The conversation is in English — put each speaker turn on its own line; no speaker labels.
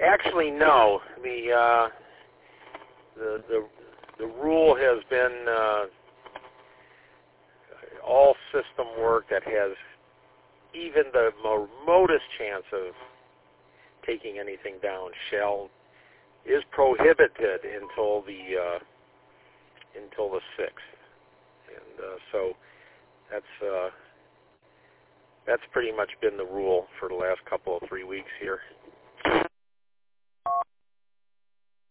Actually, no. The rule has been all system work that has even the remotest chance of taking anything down is prohibited until the 6th, and so that's pretty much been the rule for the last couple of 3 weeks here.